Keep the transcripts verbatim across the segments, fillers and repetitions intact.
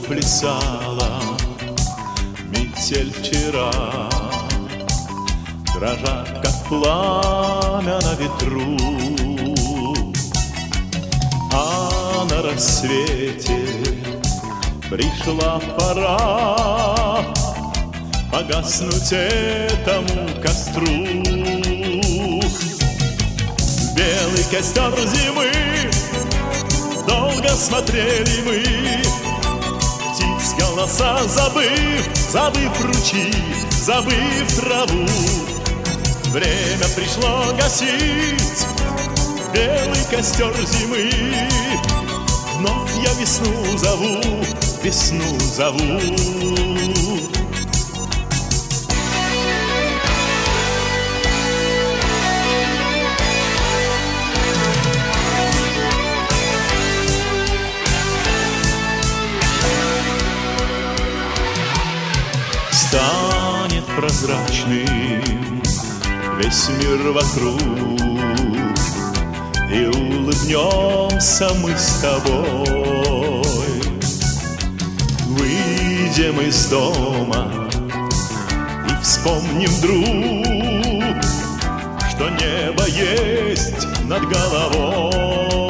заплясала метель вчера, дрожа, как пламя на ветру. А на рассвете пришла пора погаснуть этому костру. Белый костер зимы долго смотрели мы, птиц голоса забыв, забыв ручьи, забыв траву. Время пришло гасить белый костер зимы. Вновь я весну зову, весну зову. Станет прозрачным весь мир вокруг, и улыбнемся мы с тобой. Выйдем из дома и вспомним вдруг, что небо есть над головой.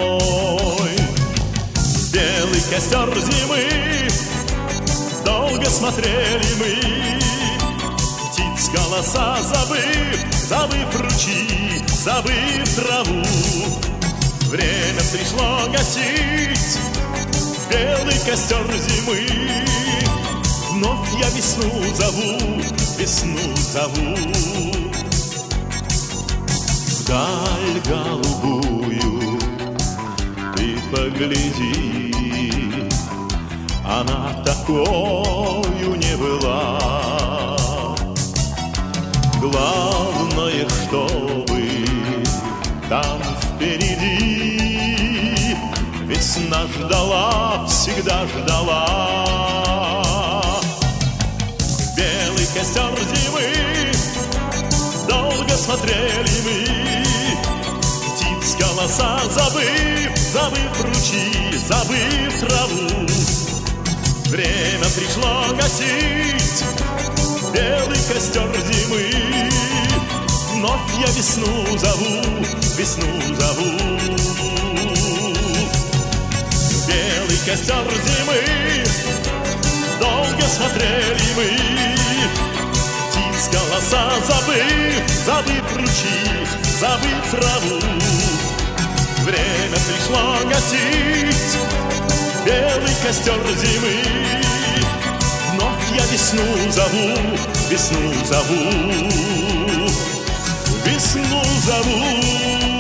Белый костер зимы долго смотрели мы, птиц голоса забыв, забыв ручьи, забыв траву. Время пришло гасить белый костер зимы. Вновь я весну зову, весну зову. Вдаль голубую ты погляди, она такою не была. Главное, чтобы там впереди весна ждала, всегда ждала. Белый костер зимы долго смотрели мы, птиц голоса забыв, забыв ручьи, забыв траву. Время пришло гасить белый костер зимы. Вновь я весну зову, весну зову. Белый костер зимы долго смотрели мы, птиц голоса забыв, забыв ручьи, забыв траву. Время пришло гасить белый костер зимы. Вновь я весну зову, весну зову, весну зову.